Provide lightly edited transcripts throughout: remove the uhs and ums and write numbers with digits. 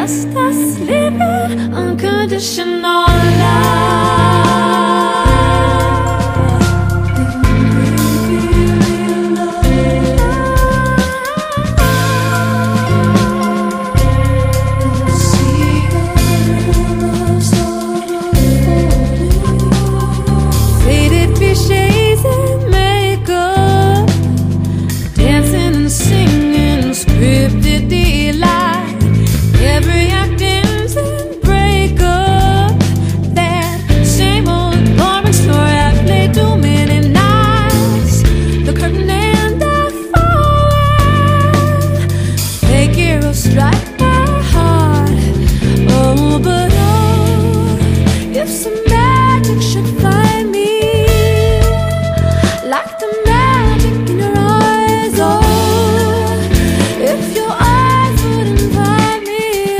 just us living unconditional love. Faded cliches and makeup, dancing and singing, scripted delight. Every act ends and breakup. That same old boring story I played too many nights. The curtain and the fall. Fake heroes strike my heart. Oh, but oh, if some magic should find me, like the magic in your eyes, oh, if your eyes would invite me,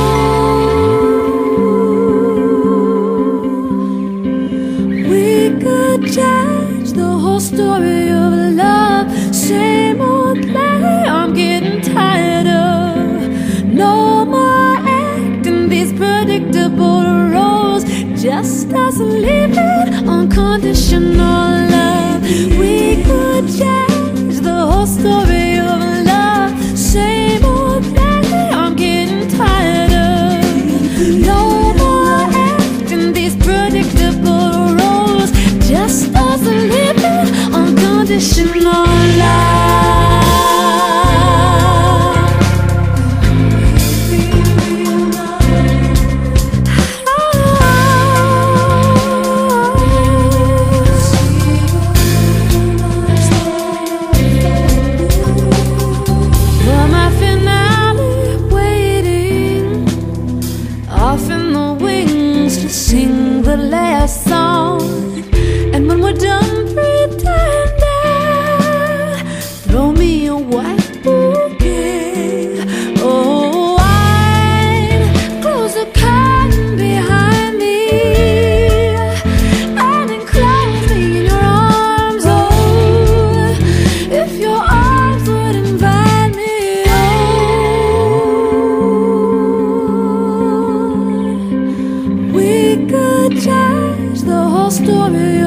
oh, we could change the whole story of love. Same old play I'm getting tired of. No more acting these predictable roles, just us living unconditional love. We could change the whole story of love. Same old play I'm getting tired of. No more acting these predictable roles, just us living unconditional love. For my finale, waiting off in the wings to sing the last song. And when we're done pretending, throw me a white bouquet. Oh, I'd close the curtain behind me and enclose me in your arms. Oh, if your arms would invite me, oh, we could change the whole story